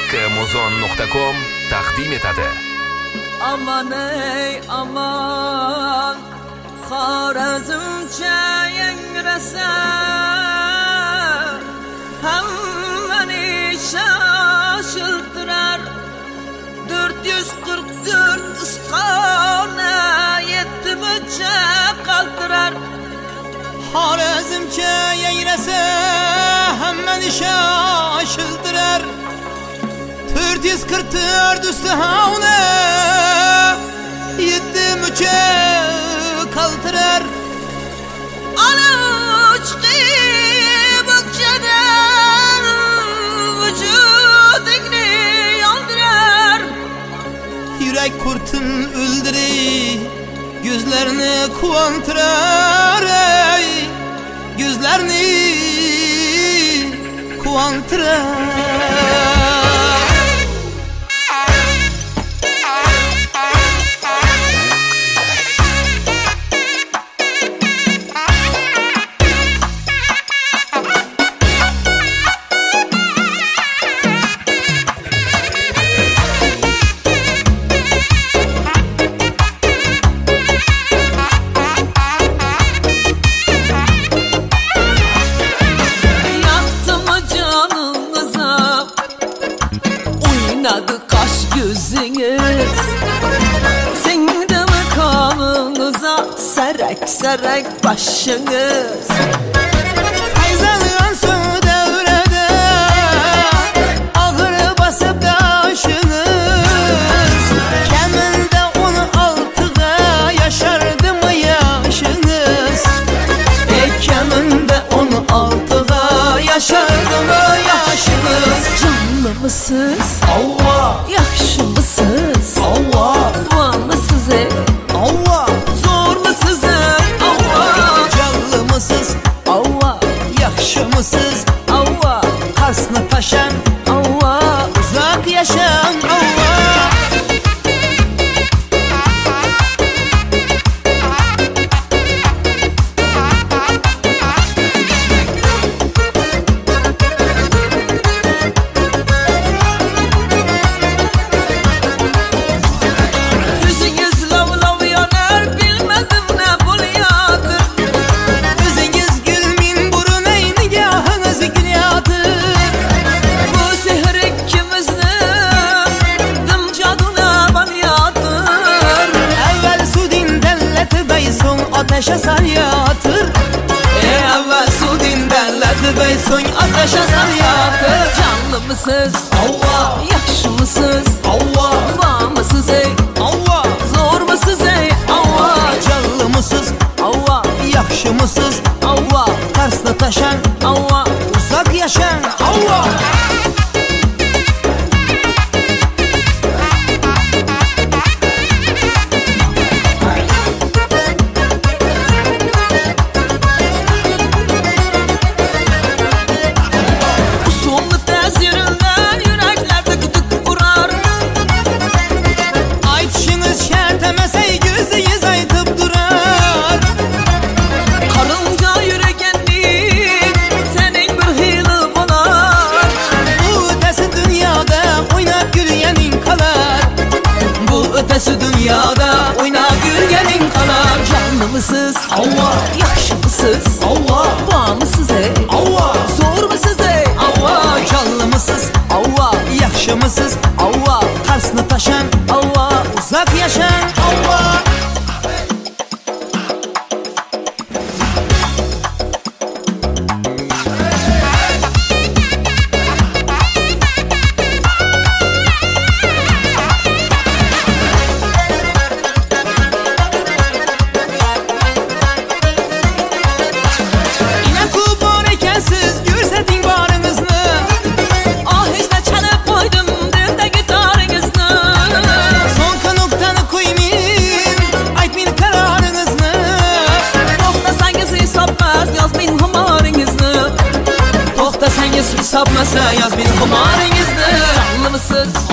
Muzon.com taqdim etadi. Aman ey aman, Xorazmcha yangrasa, hammani shoshiltirar. 444 istixona 7 buncha qaltirar. Xorazmcha yangrasa, hammani shoshiltirar. 444 istixona 7 buncha qaltirar. Ana uçqi bukchadan vujudingni yondirar. Yurak kurtin o'ldirar, gözlerini quvontirar. Gözlerini quvontirar. Kaş gözünüz, sende mi kanınıza serek serek başınız? Fayzalanan su devrede ağır basıp taşınız. Keminde 16'da yaşardı mı yaşınız? Keminde 16'da yaşardı mı yaşınız? Canlı mısınız? Allah! Yaxşı mısınız? Allah! Var mısınız? Allah! Zor mısınız? Allah! Canlı mısınız? Allah! Yaxşı mısınız? Allah! Karsını taşan Allah! uzak yaşam Allah! Ateşe sar yatır. Evvel su dinderledi bey, son ateşe sar yatır. Canlı mısınız? Allah! Yaxşı mısınız? Allah! Var mısınız ey? Allah! Zor mısınız ey? Allah! Canlı mısınız? Allah! Yaxşı mısınız? Allah! Karsını taşan Allah! uzak yaşan Allah! Ötesi dünyada oynab yürgenin kalar. Canlı mısınız? Allah! Yaxşı mısınız? Allah! Var mısınız ey? Allah! Zor mısınız ey? Allah! Canlı mısınız? Allah! Yaxşı mısınız? Allah! Karsını taşan Allah! uzak yaşan Allah! Hesapmasa yaz bir xumaringizni. Canlı mısınız?